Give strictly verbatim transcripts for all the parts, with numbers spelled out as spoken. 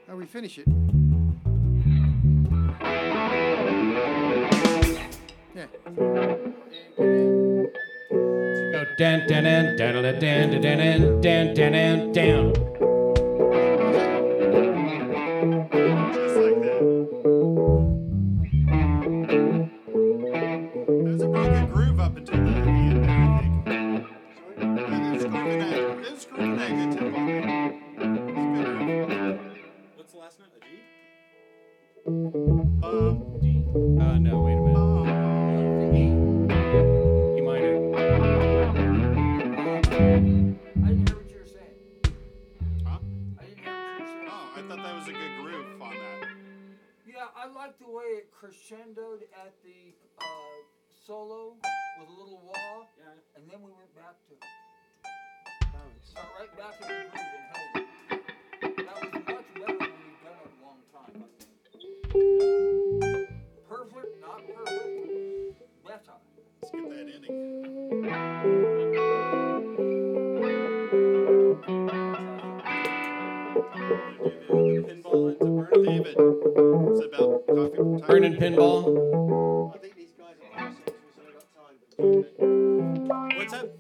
How we finish it? Yeah. Go dan dan dan dan dan dan dan dan dan dan. Just like that. There's a pretty good groove up until the end there, I think. It's grooving at, it's grooving at a good tempo. It's a good groove. What's the last note? A G? Um, D. Uh, no, wait a minute. um, E minor. I didn't hear what you were saying. huh? I didn't hear what you were saying. Oh, I thought that was a good groove on that. Yeah, I like the way it crescendoed at the uh, solo with a little wah, Yeah. and then we went back to got right back in the groove and held it. That was much better than we've done in a long time, I think. Perfect, not perfect, better. Let's get that ending. Want to do the, the pinball into burn? David, is it about coffee time? Burning pinball. I think these guys are assholes, so I got time. What's up?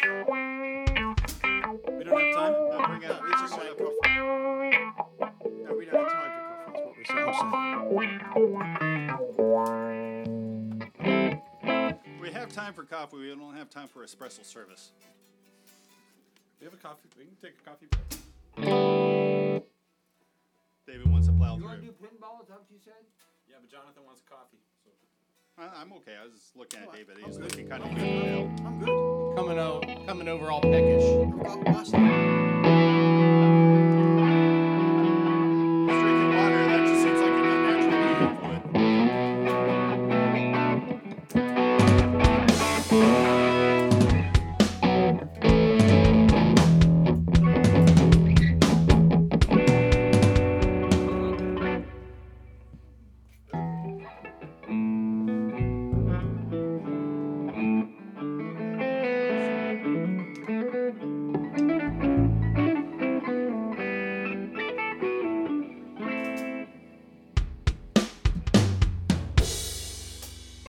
We don't have time? Uh, bring out, It's just bring like one up. No, we don't have time for coffee, is what we're saying. We have time for coffee. We don't have time for espresso service. We have a coffee. We can take a coffee break. David wants to plow You want to through. do pinball? Is that what you said? Yeah, but Jonathan wants coffee. So. I, I'm okay. I was just looking at Alright, David. I'm He's good. looking kind of I'm good good. now. I'm good. Coming, o- coming over all peckish. I've got pasta.